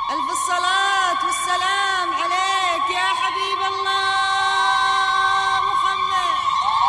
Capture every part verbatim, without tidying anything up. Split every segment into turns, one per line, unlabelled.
ألف الصلاة والسلام عليك يا حبيب الله محمد.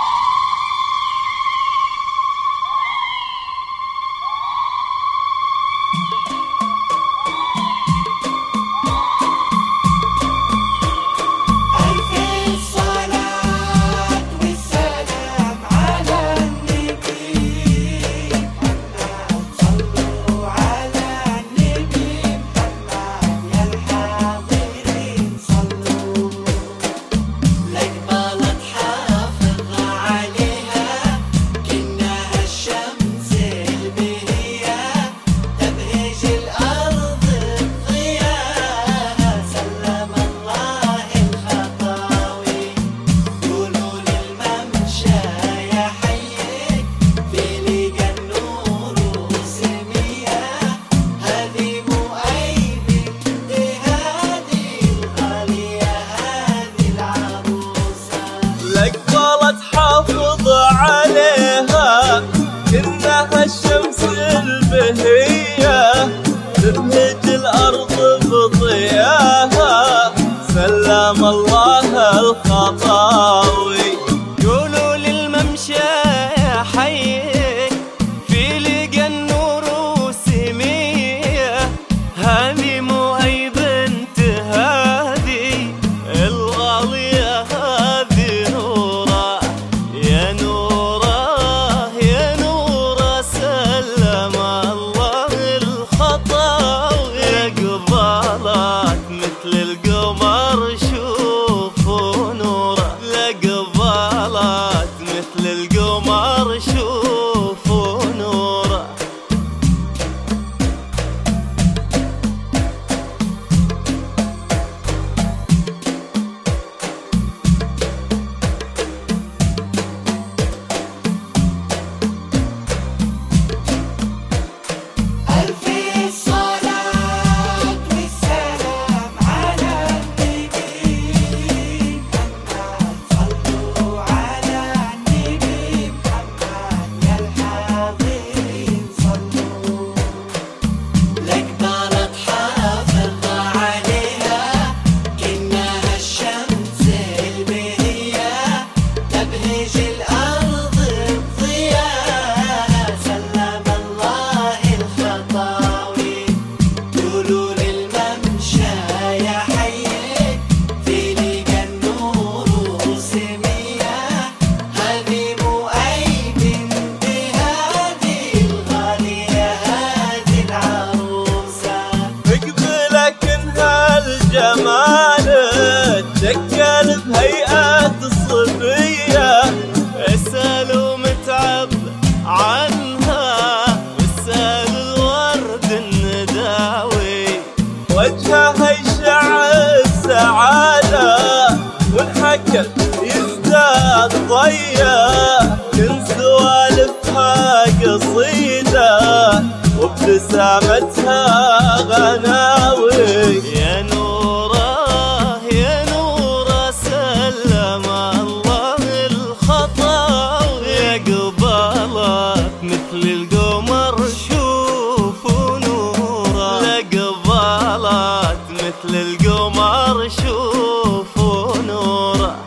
قالت حافظ عليها إنها الشمس البهية تبهج الأرض بضياها سلم الله الخطاوي.
قولوا للممشى يا حي في لقى النور وسمية هذه مو أي بنت هذه الغالية هذه نورة يا نورة يا نورة سلم الله الخطاوي. قبالات مثل القمر شوفوا نورة قبالات مثل القمر شوفوا نورة.
جمالك شكل بهيئة الصبية
اسألوا متعب عنها واسأل الورد النداوي.
وجهها يشع السعادة والحكت يزداد ضيا كل سوالفها قصيدة وابتسامتها غناوي.
يا نورة يا نورة سلم الله الخطاوي. يا قبالات مثل القمر شوفوا نورة قبالات مثل القمر شوفوا نورة.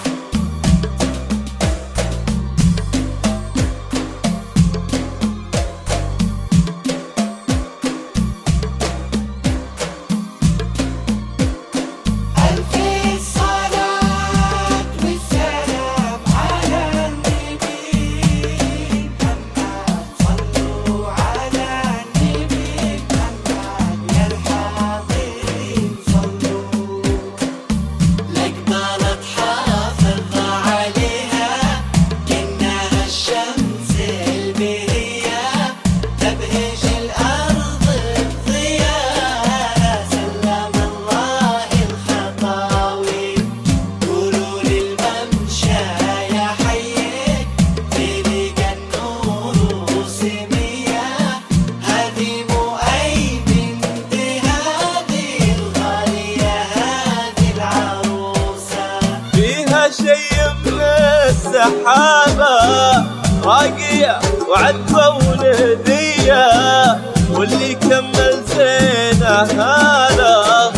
السحابة راقية وعذبة وندية واللي كمل زينة هذا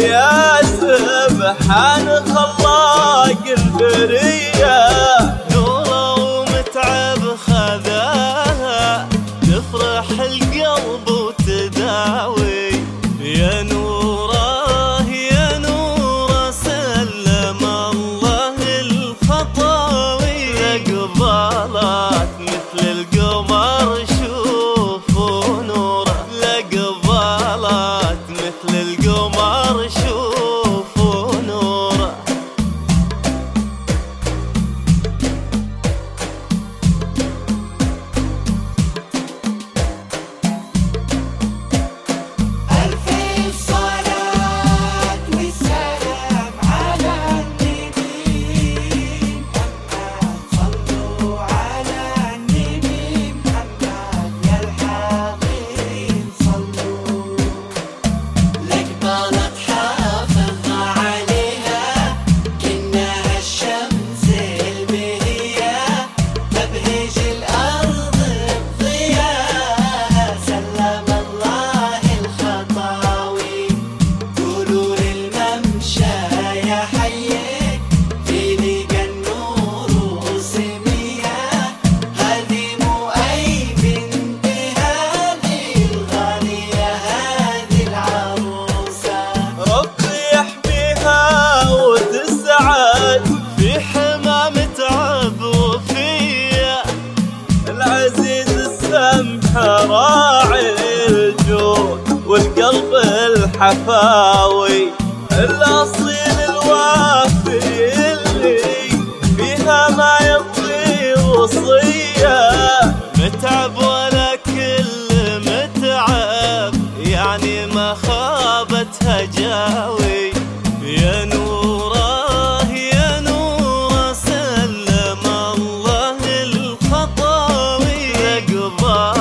ويا سبحان خلاق البرية.
نوره ومتعب خذاها تفرح القلب وتداوي. يا نوره يا نوره سلم الله الخطاوي. لقبالات مثل القمر شوفوا نوره. لقبالات مثل القمر شوفوا نوره. في حمامة عب وفيا
العزيز السمح راعي الجود والقلب الحفاوي. الأصيل الوافي اللي فيها ما يبغي وصية.
متعب ولا كل متعب يعني ما خابت هجاوي. يا نوره يا نوره سلم الله الخطاوي. لقبالات